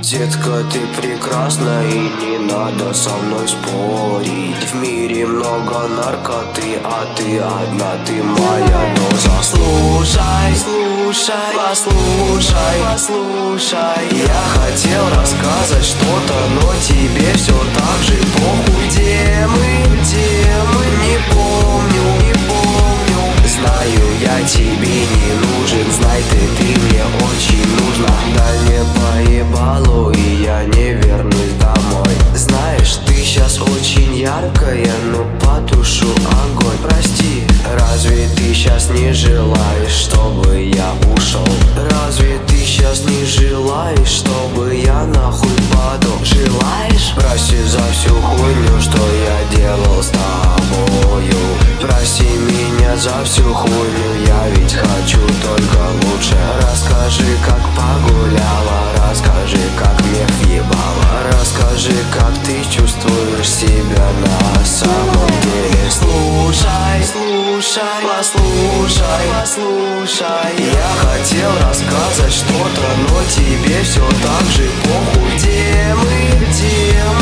Детка, ты прекрасна и не надо со мной спорить. В мире много наркоты, а ты одна, ты моя доза. Слушай, слушай, послушай, послушай. Я хотел рассказать что-то, но тебе все так же похуй. Где мы, не помню, не помню. Знаю, я тебе не нужен, знай ты мне очень нужна. Дай мне поебалу, и я не вернусь домой. Знаешь, ты сейчас очень яркая, но потушу огонь. Прости, разве ты сейчас не желаешь, чтобы я ушел? Разве ты сейчас не желаешь, чтобы я нахуй падал? Желаешь? Прости за всю хуйню, что я делал с тобою. Прости меня за всю хуйню, я ведь хочу только лучше. Расскажи, как погуляла, расскажи, как мне въебала. Расскажи, как ты чувствуешь себя на самом деле. Слушай, слушай, послушай, послушай. Я хотел рассказать что-то, но тебе все так же похуй. Где мы,